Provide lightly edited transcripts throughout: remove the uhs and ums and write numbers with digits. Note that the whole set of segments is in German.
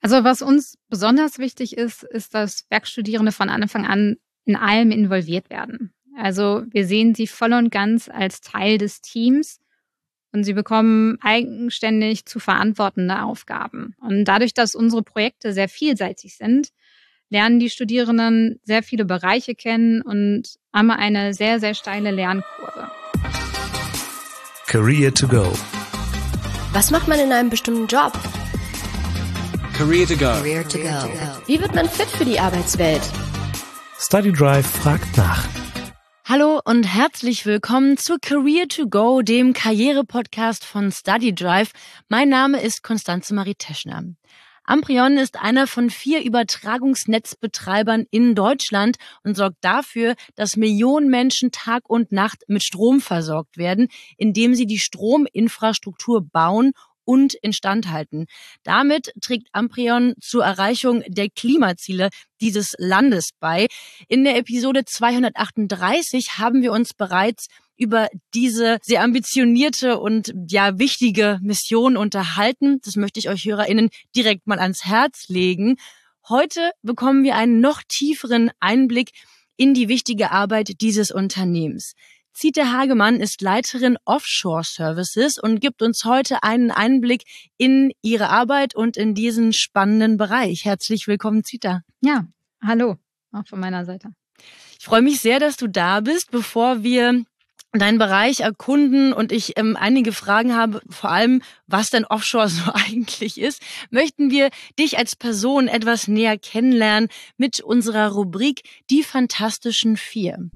Also was uns besonders wichtig ist, dass Werkstudierende von Anfang an in allem involviert werden. Also wir sehen sie voll und ganz als Teil des Teams und sie bekommen eigenständig zu verantwortende Aufgaben. Und dadurch, dass unsere Projekte sehr vielseitig sind, lernen die Studierenden sehr viele Bereiche kennen und haben eine sehr, sehr steile Lernkurve. Career to go. Was macht man in einem bestimmten Job? Career to go. Career to go. Wie wird man fit für die Arbeitswelt? Study Drive fragt nach. Hallo und herzlich willkommen zu Career to Go, dem Karriere-Podcast von Study Drive. Mein Name ist Konstanze Marie Teschner. Amprion ist einer von 4 Übertragungsnetzbetreibern in Deutschland und sorgt dafür, dass Millionen Menschen Tag und Nacht mit Strom versorgt werden, indem sie die Strominfrastruktur bauen und instand halten. Damit trägt Amprion zur Erreichung der Klimaziele dieses Landes bei. In der Episode 238 haben wir uns bereits über diese sehr ambitionierte und wichtige Mission unterhalten. Das möchte ich euch HörerInnen direkt mal ans Herz legen. Heute bekommen wir einen noch tieferen Einblick in die wichtige Arbeit dieses Unternehmens. Zita Hagemann ist Leiterin Offshore Services und gibt uns heute einen Einblick in ihre Arbeit und in diesen spannenden Bereich. Herzlich willkommen, Zita. Ja, hallo, auch von meiner Seite. Ich freue mich sehr, dass du da bist. Bevor wir deinen Bereich erkunden und ich einige Fragen habe, vor allem, was denn Offshore so eigentlich ist, möchten wir dich als Person etwas näher kennenlernen mit unserer Rubrik Die Fantastischen 4.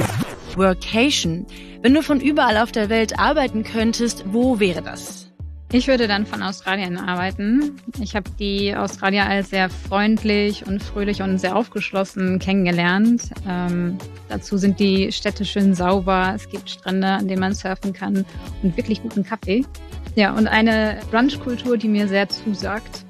Workation. Wenn du von überall auf der Welt arbeiten könntest, wo wäre das? Ich würde dann von Australien arbeiten. Ich habe die Australier als sehr freundlich und fröhlich und sehr aufgeschlossen kennengelernt. Dazu sind die Städte schön sauber. Es gibt Strände, an denen man surfen kann und wirklich guten Kaffee. Ja, und eine Brunchkultur, die mir sehr zusagt.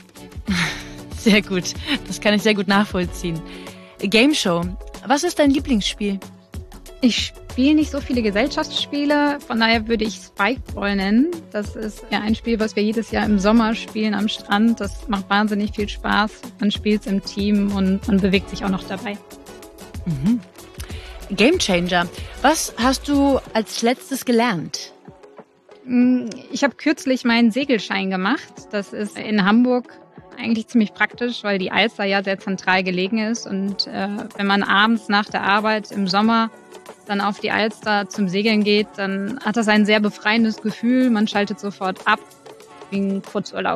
Sehr gut. Das kann ich sehr gut nachvollziehen. Game Show. Was ist dein Lieblingsspiel? Ich spiele nicht so viele Gesellschaftsspiele, von daher würde ich Spikeball nennen. Das ist ja ein Spiel, was wir jedes Jahr im Sommer spielen am Strand. Das macht wahnsinnig viel Spaß. Man spielt es im Team und man bewegt sich auch noch dabei. Mhm. Game Changer. Was hast du als letztes gelernt? Ich habe kürzlich meinen Segelschein gemacht. Das ist in Hamburg eigentlich ziemlich praktisch, weil die Alster ja sehr zentral gelegen ist. Und wenn man abends nach der Arbeit im Sommer dann auf die Alster zum Segeln geht, dann hat das ein sehr befreiendes Gefühl. Man schaltet sofort ab, wie ein Kurzurlaub.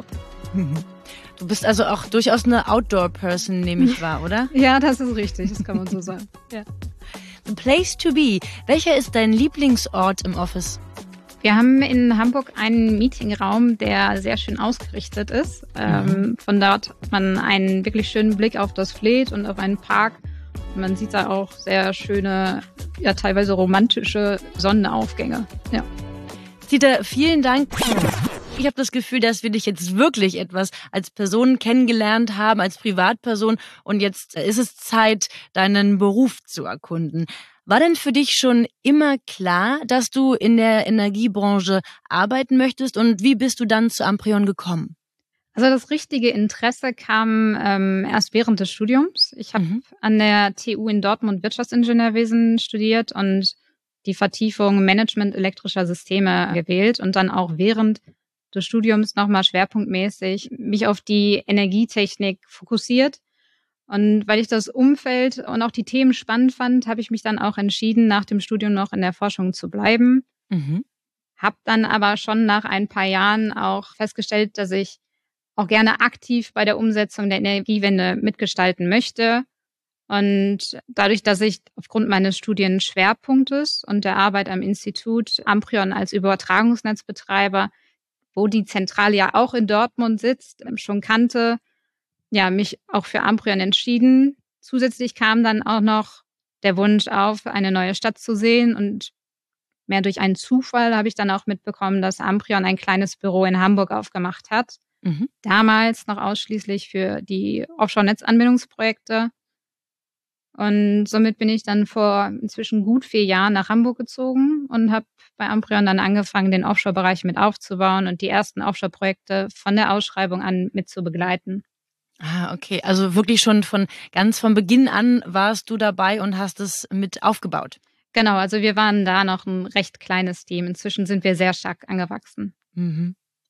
Du bist also auch durchaus eine Outdoor-Person, nehme ich wahr, oder? Ja, das ist richtig, das kann man so sagen. Ja. The place to be. Welcher ist dein Lieblingsort im Office? Wir haben in Hamburg einen Meetingraum, der sehr schön ausgerichtet ist. Von dort hat man einen wirklich schönen Blick auf das Fleet und auf einen Park. Man sieht da auch sehr schöne, ja teilweise romantische Sonnenaufgänge. Ja. Zita, vielen Dank. Ich habe das Gefühl, dass wir dich jetzt wirklich etwas als Person kennengelernt haben, als Privatperson. Und jetzt ist es Zeit, deinen Beruf zu erkunden. War denn für dich schon immer klar, dass du in der Energiebranche arbeiten möchtest? Und wie bist du dann zu Amprion gekommen? Also das richtige Interesse kam erst während des Studiums. Ich habe an der TU in Dortmund Wirtschaftsingenieurwesen studiert und die Vertiefung Management elektrischer Systeme gewählt und dann auch während des Studiums nochmal schwerpunktmäßig mich auf die Energietechnik fokussiert. Und weil ich das Umfeld und auch die Themen spannend fand, habe ich mich dann auch entschieden, nach dem Studium noch in der Forschung zu bleiben. Habe dann aber schon nach ein paar Jahren auch festgestellt, dass ich auch gerne aktiv bei der Umsetzung der Energiewende mitgestalten möchte. Und dadurch, dass ich aufgrund meines Studienschwerpunktes und der Arbeit am Institut Amprion als Übertragungsnetzbetreiber, wo die Zentrale ja auch in Dortmund sitzt, schon kannte, ja, mich auch für Amprion entschieden. Zusätzlich kam dann auch noch der Wunsch auf, eine neue Stadt zu sehen. Und mehr durch einen Zufall habe ich dann auch mitbekommen, dass Amprion ein kleines Büro in Hamburg aufgemacht hat. Damals noch ausschließlich für die Offshore-Netzanbindungsprojekte. Und somit bin ich dann vor inzwischen gut 4 Jahren nach Hamburg gezogen und habe bei Amprion dann angefangen, den Offshore-Bereich mit aufzubauen und die ersten Offshore-Projekte von der Ausschreibung an mit zu begleiten. Ah, okay. Also wirklich schon ganz von Beginn an warst du dabei und hast es mit aufgebaut. Genau, also wir waren da noch ein recht kleines Team. Inzwischen sind wir sehr stark angewachsen. Mhm.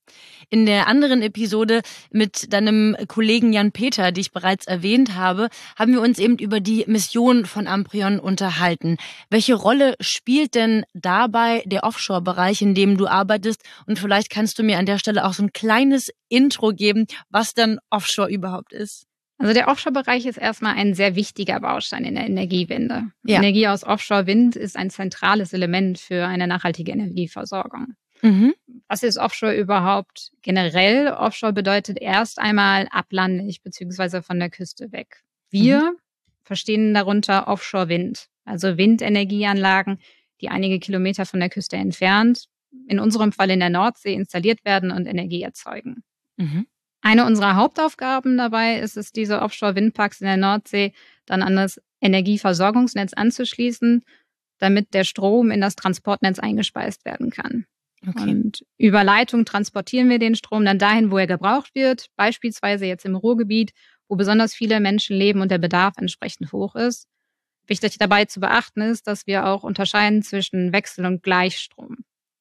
In der anderen Episode mit deinem Kollegen Jan-Peter, die ich bereits erwähnt habe, haben wir uns eben über die Mission von Amprion unterhalten. Welche Rolle spielt denn dabei der Offshore-Bereich, in dem du arbeitest? Und vielleicht kannst du mir an der Stelle auch so ein kleines Intro geben, was dann Offshore überhaupt ist. Also der Offshore-Bereich ist erstmal ein sehr wichtiger Baustein in der Energiewende. Ja. Energie aus Offshore-Wind ist ein zentrales Element für eine nachhaltige Energieversorgung. Mhm. Was ist Offshore überhaupt? Generell, Offshore bedeutet erst einmal ablandig bzw. von der Küste weg. Wir verstehen darunter Offshore-Wind, also Windenergieanlagen, die einige Kilometer von der Küste entfernt, in unserem Fall in der Nordsee, installiert werden und Energie erzeugen. Mhm. Eine unserer Hauptaufgaben dabei ist es, diese Offshore-Windparks in der Nordsee dann an das Energieversorgungsnetz anzuschließen, damit der Strom in das Transportnetz eingespeist werden kann. Okay. Und über Leitung transportieren wir den Strom dann dahin, wo er gebraucht wird, beispielsweise jetzt im Ruhrgebiet, wo besonders viele Menschen leben und der Bedarf entsprechend hoch ist. Wichtig dabei zu beachten ist, dass wir auch unterscheiden zwischen Wechsel- und Gleichstrom.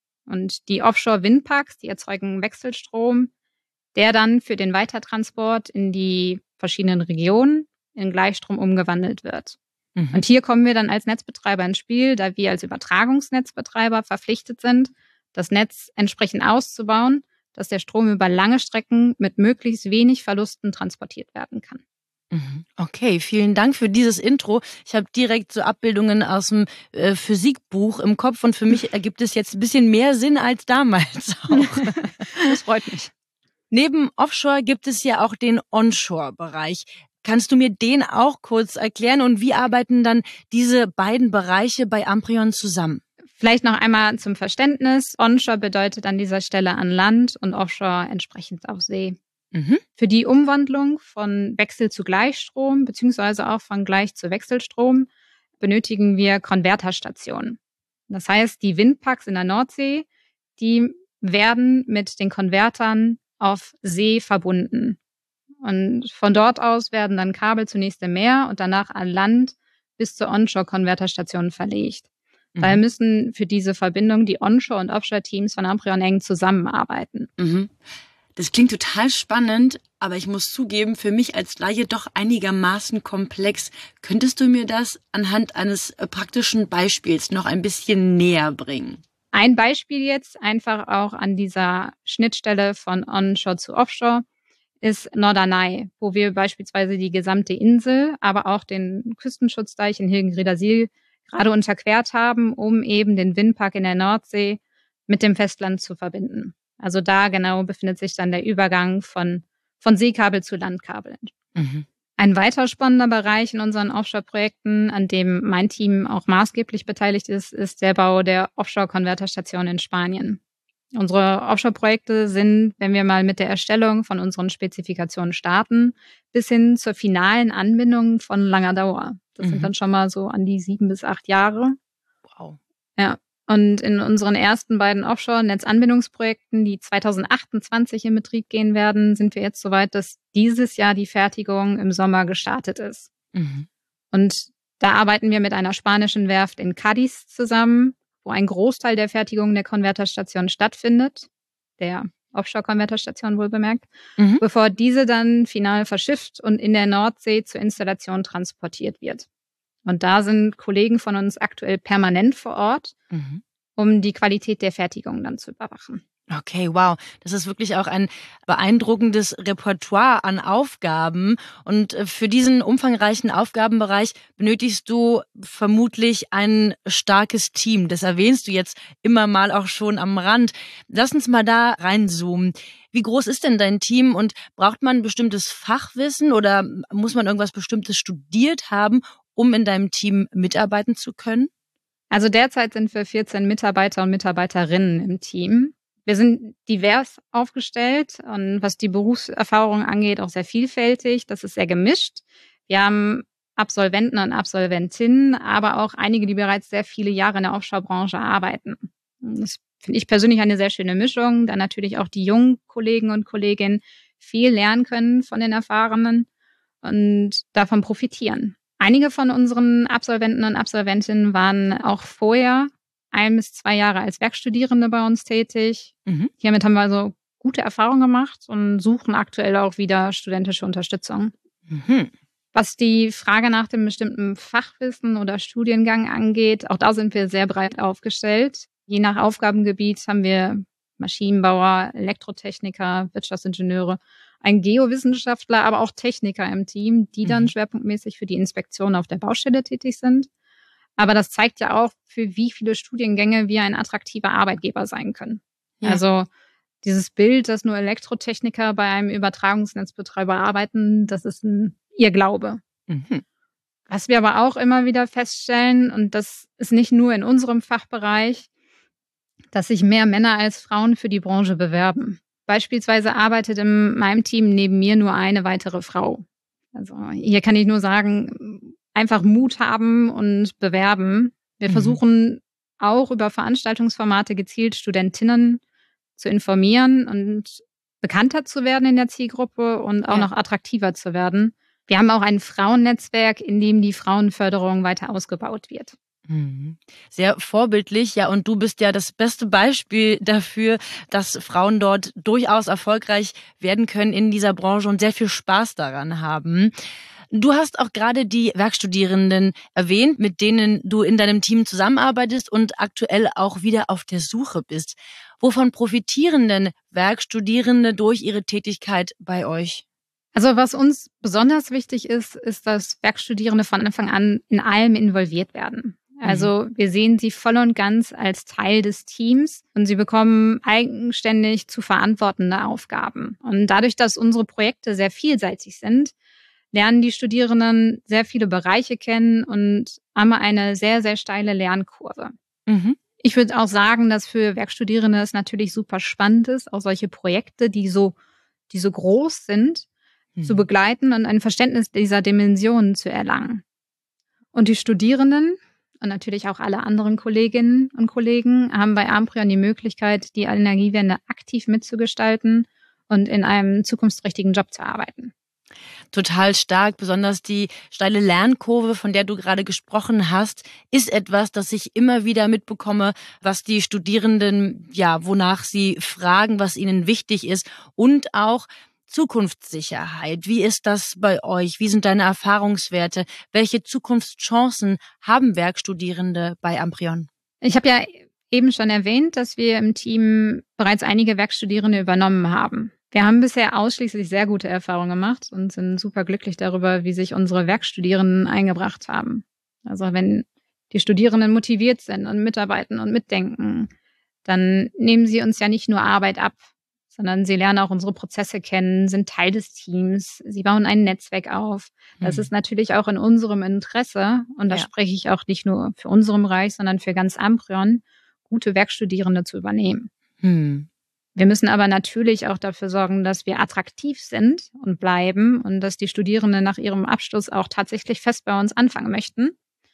Und die Offshore-Windparks, die erzeugen Wechselstrom, der dann für den Weitertransport in die verschiedenen Regionen in Gleichstrom umgewandelt wird. Mhm. Und hier kommen wir dann als Netzbetreiber ins Spiel, da wir als Übertragungsnetzbetreiber verpflichtet sind, das Netz entsprechend auszubauen, dass der Strom über lange Strecken mit möglichst wenig Verlusten transportiert werden kann. Okay, vielen Dank für dieses Intro. Ich habe direkt so Abbildungen aus dem Physikbuch im Kopf und für mich ergibt es jetzt ein bisschen mehr Sinn als damals auch. Das freut mich. Neben Offshore gibt es ja auch den Onshore-Bereich. Kannst du mir den auch kurz erklären und wie arbeiten dann diese beiden Bereiche bei Amprion zusammen? Vielleicht noch einmal zum Verständnis. Onshore bedeutet an dieser Stelle an Land und Offshore entsprechend auf See. Mhm. Für die Umwandlung von Wechsel zu Gleichstrom beziehungsweise auch von Gleich zu Wechselstrom benötigen wir Konverterstationen. Das heißt, die Windparks in der Nordsee, die werden mit den Konvertern auf See verbunden. Und von dort aus werden dann Kabel zunächst im Meer und danach an Land bis zur Onshore-Konverterstation verlegt. Daher müssen für diese Verbindung die Onshore- und Offshore-Teams von Amprion eng zusammenarbeiten. Mhm. Das klingt total spannend, aber ich muss zugeben, für mich als Laie doch einigermaßen komplex. Könntest du mir das anhand eines praktischen Beispiels noch ein bisschen näher bringen? Ein Beispiel jetzt einfach auch an dieser Schnittstelle von Onshore zu Offshore ist Norderney, wo wir beispielsweise die gesamte Insel, aber auch den Küstenschutzdeich in Hilgenriedersiel gerade unterquert haben, um eben den Windpark in der Nordsee mit dem Festland zu verbinden. Also da genau befindet sich dann der Übergang von Seekabel zu Landkabel. Mhm. Ein weiter spannender Bereich in unseren Offshore-Projekten, an dem mein Team auch maßgeblich beteiligt ist, ist der Bau der Offshore-Konverterstation in Spanien. Unsere Offshore-Projekte sind, wenn wir mal mit der Erstellung von unseren Spezifikationen starten, bis hin zur finalen Anbindung von langer Dauer. Das sind dann schon mal so an die 7 bis 8 Jahre. Wow. Ja. Und in unseren ersten beiden Offshore-Netzanbindungsprojekten, die 2028 in Betrieb gehen werden, sind wir jetzt soweit, dass dieses Jahr die Fertigung im Sommer gestartet ist. Mhm. Und da arbeiten wir mit einer spanischen Werft in Cádiz zusammen, wo ein Großteil der Fertigung der Konverterstation stattfindet, der Offshore-Konverterstation wohlbemerkt, bevor diese dann final verschifft und in der Nordsee zur Installation transportiert wird. Und da sind Kollegen von uns aktuell permanent vor Ort, um die Qualität der Fertigung dann zu überwachen. Okay, wow. Das ist wirklich auch ein beeindruckendes Repertoire an Aufgaben. Und für diesen umfangreichen Aufgabenbereich benötigst du vermutlich ein starkes Team. Das erwähnst du jetzt immer mal auch schon am Rand. Lass uns mal da reinzoomen. Wie groß ist denn dein Team und braucht man bestimmtes Fachwissen oder muss man irgendwas Bestimmtes studiert haben, um in deinem Team mitarbeiten zu können? Also derzeit sind wir 14 Mitarbeiter und Mitarbeiterinnen im Team. Wir sind divers aufgestellt und was die Berufserfahrung angeht, auch sehr vielfältig. Das ist sehr gemischt. Wir haben Absolventen und Absolventinnen, aber auch einige, die bereits sehr viele Jahre in der Offshore-Branche arbeiten. Das finde ich persönlich eine sehr schöne Mischung. Dann natürlich auch die jungen Kollegen und Kolleginnen, viel lernen können von den Erfahrenen und davon profitieren. Einige von unseren Absolventen und Absolventinnen waren auch vorher 1 bis 2 Jahre als Werkstudierende bei uns tätig. Hiermit haben wir also gute Erfahrungen gemacht und suchen aktuell auch wieder studentische Unterstützung. Was die Frage nach dem bestimmten Fachwissen oder Studiengang angeht, auch da sind wir sehr breit aufgestellt. Je nach Aufgabengebiet haben wir Maschinenbauer, Elektrotechniker, Wirtschaftsingenieure, ein Geowissenschaftler, aber auch Techniker im Team, die dann schwerpunktmäßig für die Inspektion auf der Baustelle tätig sind. Aber das zeigt ja auch, für wie viele Studiengänge wir ein attraktiver Arbeitgeber sein können. Ja. Also dieses Bild, dass nur Elektrotechniker bei einem Übertragungsnetzbetreiber arbeiten, das ist ein Irrglaube. Was wir aber auch immer wieder feststellen, und das ist nicht nur in unserem Fachbereich, dass sich mehr Männer als Frauen für die Branche bewerben. Beispielsweise arbeitet in meinem Team neben mir nur eine weitere Frau. Also hier kann ich nur sagen, einfach Mut haben und bewerben. Wir versuchen auch über Veranstaltungsformate gezielt Studentinnen zu informieren und bekannter zu werden in der Zielgruppe und auch noch attraktiver zu werden. Wir haben auch ein Frauennetzwerk, in dem die Frauenförderung weiter ausgebaut wird. Sehr vorbildlich, ja, und du bist ja das beste Beispiel dafür, dass Frauen dort durchaus erfolgreich werden können in dieser Branche und sehr viel Spaß daran haben. Du hast auch gerade die Werkstudierenden erwähnt, mit denen du in deinem Team zusammenarbeitest und aktuell auch wieder auf der Suche bist. Wovon profitieren denn Werkstudierende durch ihre Tätigkeit bei euch? Also was uns besonders wichtig ist, ist, dass Werkstudierende von Anfang an in allem involviert werden. Also wir sehen sie voll und ganz als Teil des Teams und sie bekommen eigenständig zu verantwortende Aufgaben. Und dadurch, dass unsere Projekte sehr vielseitig sind, lernen die Studierenden sehr viele Bereiche kennen und haben eine sehr, sehr steile Lernkurve. Ich würde auch sagen, dass für Werkstudierende es natürlich super spannend ist, auch solche Projekte, die so groß sind, zu begleiten und ein Verständnis dieser Dimensionen zu erlangen. Und die Studierenden und natürlich auch alle anderen Kolleginnen und Kollegen haben bei Amprion die Möglichkeit, die Energiewende aktiv mitzugestalten und in einem zukunftsträchtigen Job zu arbeiten. Total stark, besonders die steile Lernkurve, von der du gerade gesprochen hast, ist etwas, das ich immer wieder mitbekomme, was die Studierenden, wonach sie fragen, was ihnen wichtig ist und auch Zukunftssicherheit. Wie ist das bei euch? Wie sind deine Erfahrungswerte? Welche Zukunftschancen haben Werkstudierende bei Amprion? Ich habe ja eben schon erwähnt, dass wir im Team bereits einige Werkstudierende übernommen haben. Wir haben bisher ausschließlich sehr gute Erfahrungen gemacht und sind super glücklich darüber, wie sich unsere Werkstudierenden eingebracht haben. Also wenn die Studierenden motiviert sind und mitarbeiten und mitdenken, dann nehmen sie uns ja nicht nur Arbeit ab, sondern sie lernen auch unsere Prozesse kennen, sind Teil des Teams, sie bauen ein Netzwerk auf. Das ist natürlich auch in unserem Interesse, und da spreche ich auch nicht nur für unseren Bereich, sondern für ganz Amprion, gute Werkstudierende zu übernehmen. Wir müssen aber natürlich auch dafür sorgen, dass wir attraktiv sind und bleiben und dass die Studierenden nach ihrem Abschluss auch tatsächlich fest bei uns anfangen möchten.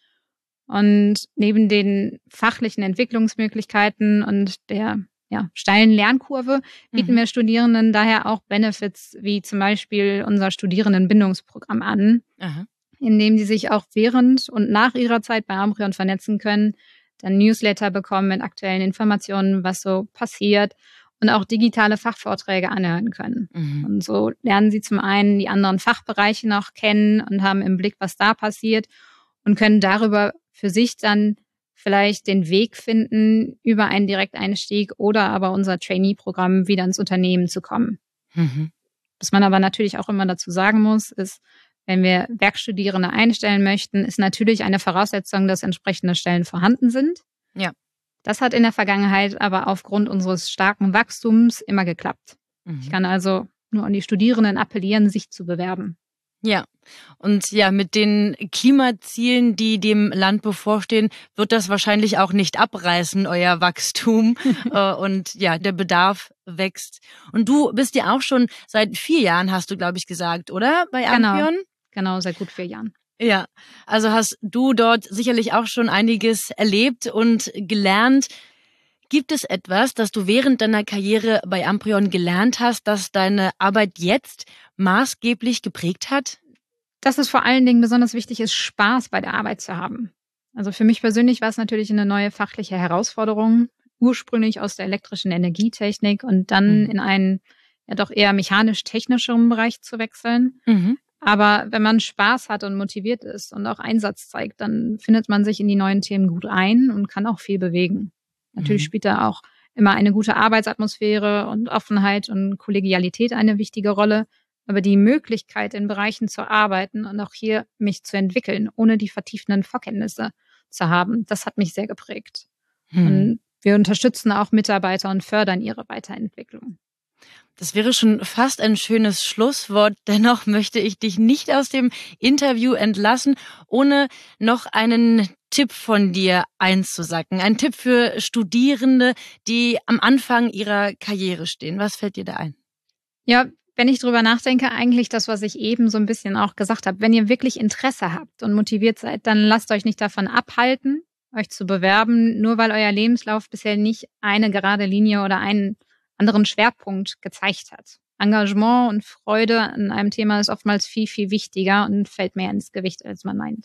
Und neben den fachlichen Entwicklungsmöglichkeiten und der steilen Lernkurve bieten wir Studierenden daher auch Benefits wie zum Beispiel unser Studierendenbindungsprogramm an, in dem sie sich auch während und nach ihrer Zeit bei Amprion vernetzen können, dann Newsletter bekommen mit aktuellen Informationen, was so passiert, und auch digitale Fachvorträge anhören können. Und so lernen sie zum einen die anderen Fachbereiche noch kennen und haben im Blick, was da passiert, und können darüber für sich dann vielleicht den Weg finden, über einen Direkteinstieg oder aber unser Trainee-Programm wieder ins Unternehmen zu kommen. Was man aber natürlich auch immer dazu sagen muss, ist, wenn wir Werkstudierende einstellen möchten, ist natürlich eine Voraussetzung, dass entsprechende Stellen vorhanden sind. Ja. Das hat in der Vergangenheit aber aufgrund unseres starken Wachstums immer geklappt. Ich kann also nur an die Studierenden appellieren, sich zu bewerben. Ja, und mit den Klimazielen, die dem Land bevorstehen, wird das wahrscheinlich auch nicht abreißen, euer Wachstum. Und der Bedarf wächst. Und du bist ja auch schon seit 4 Jahren, hast du, glaube ich, gesagt, oder? Bei Amprion? Genau, seit gut 4 Jahren. Ja, also hast du dort sicherlich auch schon einiges erlebt und gelernt. Gibt es etwas, das du während deiner Karriere bei Amprion gelernt hast, das deine Arbeit jetzt maßgeblich geprägt hat? Dass es vor allen Dingen besonders wichtig ist, Spaß bei der Arbeit zu haben. Also für mich persönlich war es natürlich eine neue fachliche Herausforderung, ursprünglich aus der elektrischen Energietechnik und dann in einen ja doch eher mechanisch-technischeren Bereich zu wechseln. Aber wenn man Spaß hat und motiviert ist und auch Einsatz zeigt, dann findet man sich in die neuen Themen gut ein und kann auch viel bewegen. Natürlich spielt da auch immer eine gute Arbeitsatmosphäre und Offenheit und Kollegialität eine wichtige Rolle. Aber die Möglichkeit, in Bereichen zu arbeiten und auch hier mich zu entwickeln, ohne die vertiefenden Vorkenntnisse zu haben, das hat mich sehr geprägt. Und wir unterstützen auch Mitarbeiter und fördern ihre Weiterentwicklung. Das wäre schon fast ein schönes Schlusswort. Dennoch möchte ich dich nicht aus dem Interview entlassen, ohne noch einen Tipp von dir einzusacken. Ein Tipp für Studierende, die am Anfang ihrer Karriere stehen. Was fällt dir da ein? Ja, wenn ich drüber nachdenke, eigentlich das, was ich eben so ein bisschen auch gesagt habe. Wenn ihr wirklich Interesse habt und motiviert seid, dann lasst euch nicht davon abhalten, euch zu bewerben, nur weil euer Lebenslauf bisher nicht eine gerade Linie oder einen anderen Schwerpunkt gezeigt hat. Engagement und Freude an einem Thema ist oftmals viel, viel wichtiger und fällt mehr ins Gewicht, als man meint.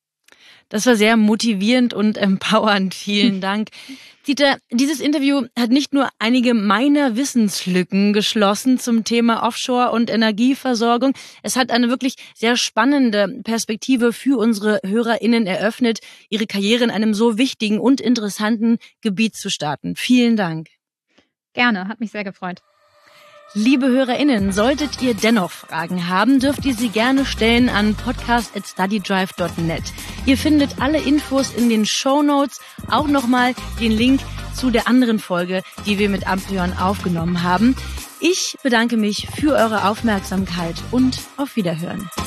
Das war sehr motivierend und empowernd. Vielen Dank. Dieter, dieses Interview hat nicht nur einige meiner Wissenslücken geschlossen zum Thema Offshore- und Energieversorgung. Es hat eine wirklich sehr spannende Perspektive für unsere HörerInnen eröffnet, ihre Karriere in einem so wichtigen und interessanten Gebiet zu starten. Vielen Dank. Gerne, hat mich sehr gefreut. Liebe HörerInnen, solltet ihr dennoch Fragen haben, dürft ihr sie gerne stellen an podcast@studydrive.net. Ihr findet alle Infos in den Shownotes, auch nochmal den Link zu der anderen Folge, die wir mit Amprion aufgenommen haben. Ich bedanke mich für eure Aufmerksamkeit und auf Wiederhören.